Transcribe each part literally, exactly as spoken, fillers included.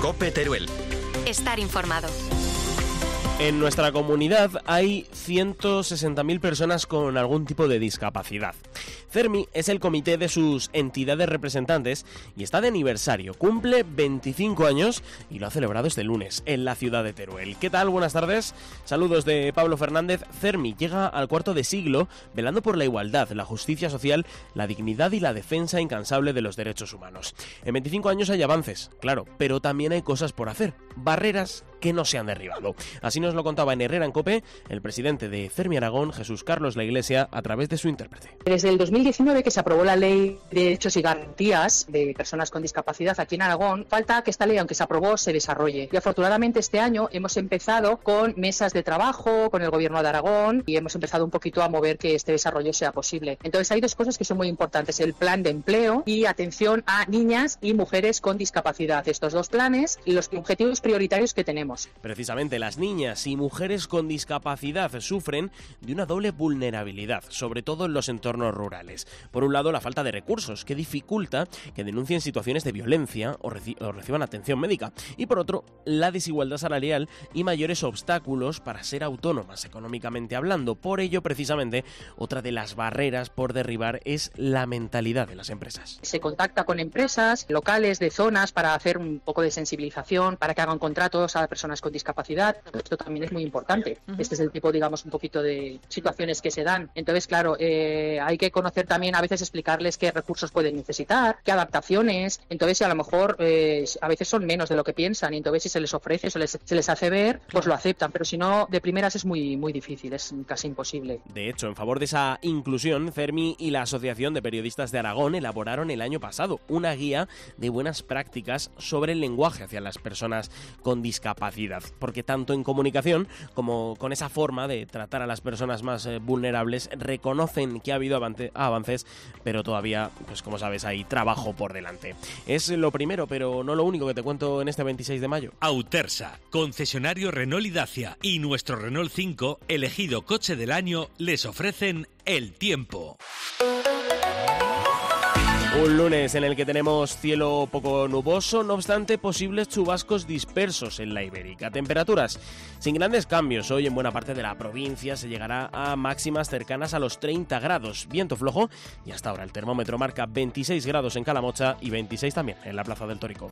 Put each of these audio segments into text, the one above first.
COPE Teruel. Estar informado. En nuestra comunidad hay ciento sesenta mil personas con algún tipo de discapacidad. CERMI es el comité de sus entidades representantes y está de aniversario. Cumple veinticinco años y lo ha celebrado este lunes en la ciudad de Teruel. ¿Qué tal? Buenas tardes. Saludos de Pablo Fernández. CERMI llega al cuarto de siglo velando por la igualdad, la justicia social, la dignidad y la defensa incansable de los derechos humanos. En veinticinco años hay avances, claro, pero también hay cosas por hacer, barreras que no se han derribado. Así nos lo contaba en Herrera en COPE el presidente de CERMI Aragón, Jesús Carlos La Iglesia, a través de su intérprete. Desde el dos mil diecinueve, que se aprobó la Ley de Derechos y Garantías de Personas con Discapacidad aquí en Aragón, falta que esta ley, aunque se aprobó, se desarrolle. Y afortunadamente este año hemos empezado con mesas de trabajo con el Gobierno de Aragón y hemos empezado un poquito a mover que este desarrollo sea posible. Entonces hay dos cosas que son muy importantes: el plan de empleo y atención a niñas y mujeres con discapacidad. Estos dos planes y los objetivos prioritarios que tenemos. Precisamente las niñas y mujeres con discapacidad sufren de una doble vulnerabilidad, sobre todo en los entornos rurales. Por un lado, la falta de recursos, que dificulta que denuncien situaciones de violencia o, reci- o reciban atención médica. Y por otro, la desigualdad salarial y mayores obstáculos para ser autónomas económicamente hablando. Por ello, precisamente, otra de las barreras por derribar es la mentalidad de las empresas. Se contacta con empresas locales de zonas para hacer un poco de sensibilización, para que hagan contratos a personas con discapacidad. Esto también es muy importante. Uh-huh. Este es el tipo, digamos, un poquito de situaciones que se dan. Entonces, claro, eh, hay que conocer también, a veces explicarles qué recursos pueden necesitar, qué adaptaciones. Entonces, a lo mejor eh, a veces son menos de lo que piensan y entonces si se les ofrece, se les, se les hace ver, pues lo aceptan. Pero si no, de primeras es muy, muy difícil, es casi imposible. De hecho, en favor de esa inclusión, CERMI y la Asociación de Periodistas de Aragón elaboraron el año pasado una guía de buenas prácticas sobre el lenguaje hacia las personas con discapacidad. Porque tanto en comunicación como con esa forma de tratar a las personas más eh, vulnerables reconocen que ha habido avance, avances, pero todavía, pues como sabes, hay trabajo por delante. Es lo primero, pero no lo único que te cuento en este veintiséis de mayo. Autersa, concesionario Renault y Dacia y nuestro Renault cinco, elegido coche del año, les ofrecen el tiempo. Un lunes en el que tenemos cielo poco nuboso, no obstante posibles chubascos dispersos en la Ibérica. Temperaturas sin grandes cambios. Hoy en buena parte de la provincia se llegará a máximas cercanas a los treinta grados. Viento flojo y hasta ahora el termómetro marca veintiséis grados en Calamocha y veintiséis también en la Plaza del Tórico.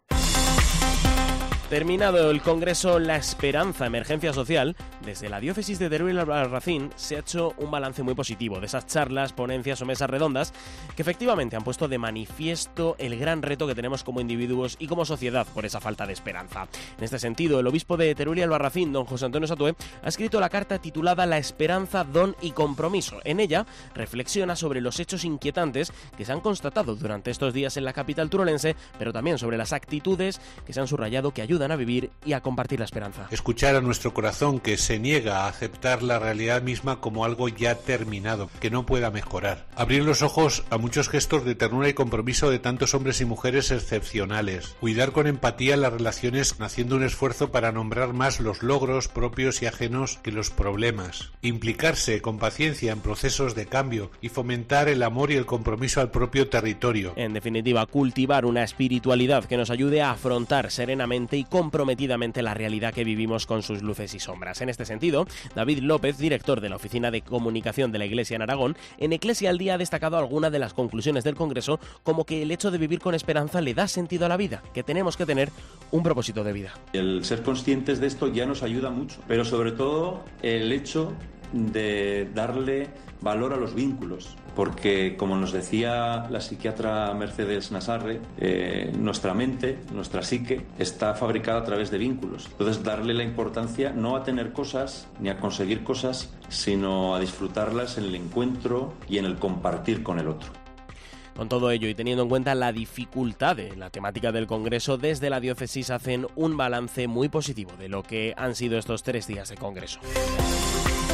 Terminado el Congreso La Esperanza, Emergencia Social, desde la diócesis de Teruel Albarracín se ha hecho un balance muy positivo de esas charlas, ponencias o mesas redondas que efectivamente han puesto de manifiesto el gran reto que tenemos como individuos y como sociedad por esa falta de esperanza. En este sentido, el obispo de Teruel y Albarracín, don José Antonio Satué, ha escrito la carta titulada La Esperanza, Don y Compromiso. En ella reflexiona sobre los hechos inquietantes que se han constatado durante estos días en la capital turolense, pero también sobre las actitudes que se han subrayado que ayudan a vivir y a compartir la esperanza. Escuchar a nuestro corazón que se niega a aceptar la realidad misma como algo ya terminado, que no pueda mejorar. Abrir los ojos a muchos gestos de ternura y compromiso de tantos hombres y mujeres excepcionales. Cuidar con empatía las relaciones haciendo un esfuerzo para nombrar más los logros propios y ajenos que los problemas. Implicarse con paciencia en procesos de cambio y fomentar el amor y el compromiso al propio territorio. En definitiva, cultivar una espiritualidad que nos ayude a afrontar serenamente y comprometidamente la realidad que vivimos con sus luces y sombras. En este sentido, David López, director de la Oficina de Comunicación de la Iglesia en Aragón, en Eclesia al Día ha destacado algunas de las conclusiones del Congreso, como que el hecho de vivir con esperanza le da sentido a la vida, que tenemos que tener un propósito de vida. El ser conscientes de esto ya nos ayuda mucho, pero sobre todo el hecho de darle valor a los vínculos, porque como nos decía la psiquiatra Mercedes Nasarre, eh, nuestra mente, nuestra psique está fabricada a través de vínculos. Entonces darle la importancia no a tener cosas ni a conseguir cosas, sino a disfrutarlas en el encuentro y en el compartir con el otro. Con todo ello y teniendo en cuenta la dificultad de la temática del Congreso, desde la diócesis hacen un balance muy positivo de lo que han sido estos tres días de Congreso.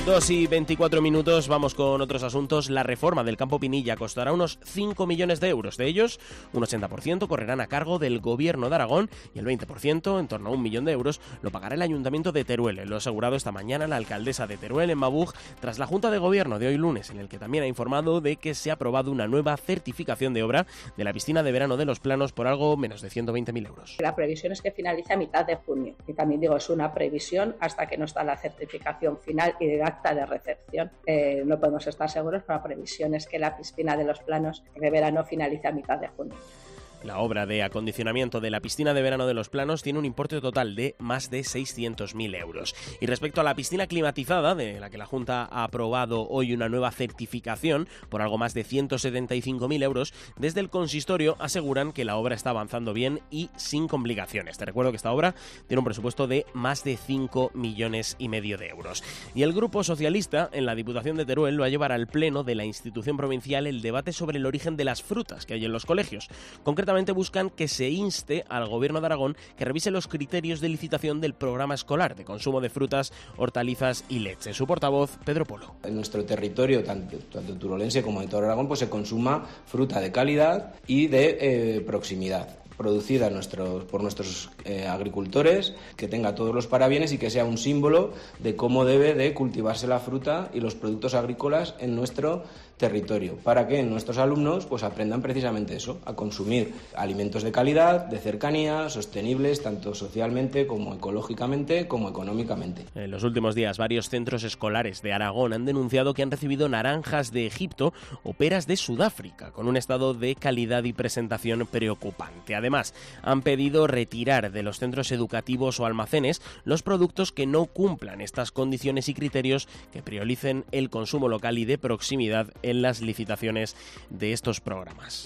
dos y veinticuatro minutos, vamos con otros asuntos. La reforma del Campo Pinilla costará unos cinco millones de euros. De ellos, un ochenta por ciento correrán a cargo del Gobierno de Aragón y el veinte por ciento, en torno a un millón de euros, lo pagará el Ayuntamiento de Teruel. Lo ha asegurado esta mañana la alcaldesa de Teruel, en Mabuj, tras la Junta de Gobierno de hoy lunes, en el que también ha informado de que se ha aprobado una nueva certificación de obra de la piscina de verano de Los Planos por algo menos de ciento veinte mil euros. La previsión es que finalice a mitad de junio. Y también digo, es una previsión hasta que no está la certificación final y de acta de recepción. Eh, no podemos estar seguros, pero la previsión es que la piscina de Los Planos de verano finalice a mitad de junio. La obra de acondicionamiento de la piscina de verano de Los Planos tiene un importe total de más de seiscientos mil euros. Y respecto a la piscina climatizada, de la que la Junta ha aprobado hoy una nueva certificación por algo más de ciento setenta y cinco mil euros, desde el consistorio aseguran que la obra está avanzando bien y sin complicaciones. Te recuerdo que esta obra tiene un presupuesto de más de cinco millones y medio de euros. Y el Grupo Socialista en la Diputación de Teruel lo va a llevar al Pleno de la institución provincial el debate sobre el origen de las frutas que hay en los colegios. Concretamente, buscan que se inste al Gobierno de Aragón que revise los criterios de licitación del programa escolar de consumo de frutas, hortalizas y leche. Su portavoz, Pedro Polo. En nuestro territorio, tanto, tanto turolense como de todo Aragón, pues se consuma fruta de calidad y de eh, proximidad, producida nuestros, por nuestros eh, agricultores, que tenga todos los parabienes y que sea un símbolo de cómo debe de cultivarse la fruta y los productos agrícolas en nuestro territorio, para que nuestros alumnos pues aprendan precisamente eso, a consumir alimentos de calidad, de cercanía, sostenibles tanto socialmente como ecológicamente como económicamente. En los últimos días, varios centros escolares de Aragón han denunciado que han recibido naranjas de Egipto o peras de Sudáfrica, con un estado de calidad y presentación preocupante. Además, han pedido retirar de los centros educativos o almacenes los productos que no cumplan estas condiciones y criterios que prioricen el consumo local y de proximidad en las licitaciones de estos programas.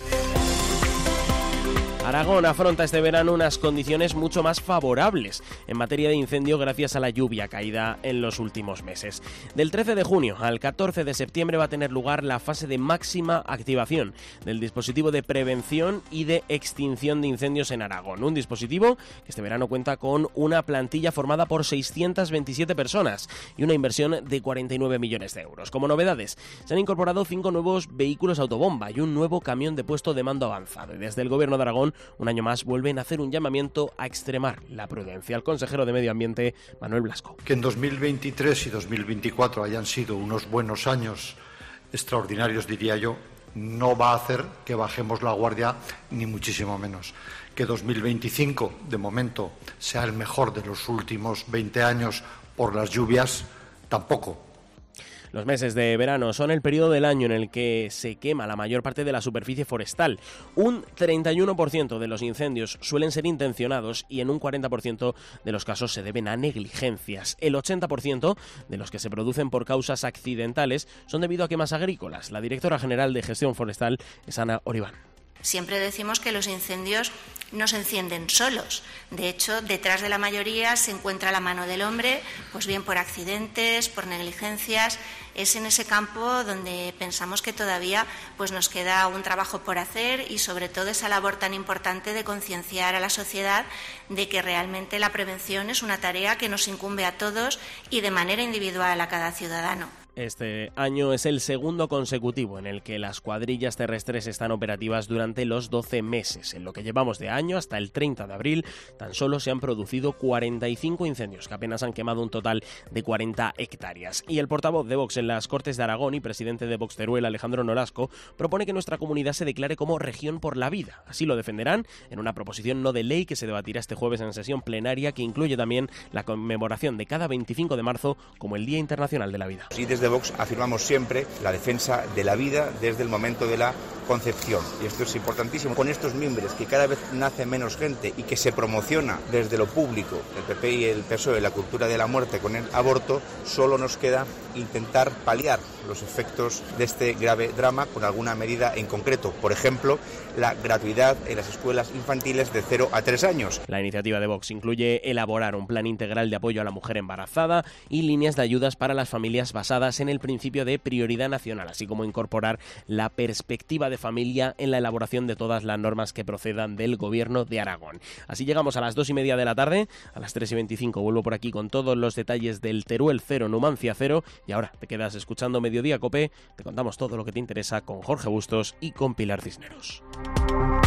Aragón afronta este verano unas condiciones mucho más favorables en materia de incendio gracias a la lluvia caída en los últimos meses. Del trece de junio al catorce de septiembre va a tener lugar la fase de máxima activación del dispositivo de prevención y de extinción de incendios en Aragón. Un dispositivo que este verano cuenta con una plantilla formada por seiscientas veintisiete personas y una inversión de cuarenta y nueve millones de euros. Como novedades, se han incorporado cinco nuevos vehículos autobomba y un nuevo camión de puesto de mando avanzado. Y desde el Gobierno de Aragón, un año más, vuelven a hacer un llamamiento a extremar la prudencia. El consejero de Medio Ambiente, Manuel Blasco. Que en dos mil veintitrés y dos mil veinticuatro hayan sido unos buenos años extraordinarios, diría yo, no va a hacer que bajemos la guardia, ni muchísimo menos. Que dos mil veinticinco, de momento, sea el mejor de los últimos veinte años por las lluvias, tampoco. Los meses de verano son el periodo del año en el que se quema la mayor parte de la superficie forestal. Un treinta y uno por ciento de los incendios suelen ser intencionados y en un cuarenta por ciento de los casos se deben a negligencias. El ochenta por ciento de los que se producen por causas accidentales son debido a quemas agrícolas. La directora general de Gestión Forestal es Ana Oribán. Siempre decimos que los incendios no se encienden solos. De hecho, detrás de la mayoría se encuentra la mano del hombre, pues bien por accidentes, por negligencias. Es en ese campo donde pensamos que todavía pues nos queda un trabajo por hacer y sobre todo esa labor tan importante de concienciar a la sociedad de que realmente la prevención es una tarea que nos incumbe a todos y de manera individual a cada ciudadano. Este año es el segundo consecutivo en el que las cuadrillas terrestres están operativas durante los doce meses. En lo que llevamos de año, hasta el treinta de abril, tan solo se han producido cuarenta y cinco incendios, que apenas han quemado un total de cuarenta hectáreas. Y el portavoz de Vox en las Cortes de Aragón y presidente de Vox Teruel, Alejandro Nolasco, propone que nuestra comunidad se declare como región por la vida. Así lo defenderán en una proposición no de ley que se debatirá este jueves en sesión plenaria, que incluye también la conmemoración de cada veinticinco de marzo como el Día Internacional de la Vida. Sí, desde Vox afirmamos siempre la defensa de la vida desde el momento de la concepción. Y esto es importantísimo. Con estos mimbres, que cada vez nace menos gente y que se promociona desde lo público, el P P y el P S O E, la cultura de la muerte con el aborto, solo nos queda intentar paliar los efectos de este grave drama con alguna medida en concreto. Por ejemplo, la gratuidad en las escuelas infantiles de cero a tres años. La iniciativa de Vox incluye elaborar un plan integral de apoyo a la mujer embarazada y líneas de ayudas para las familias basadas en el principio de prioridad nacional, así como incorporar la perspectiva de familia en la elaboración de todas las normas que procedan del Gobierno de Aragón. Así llegamos a las dos y media de la tarde, a las tres y veinticinco vuelvo por aquí con todos los detalles del Teruel cero, Numancia cero, y ahora te quedas escuchando Mediodía Cope, te contamos todo lo que te interesa con Jorge Bustos y con Pilar Cisneros.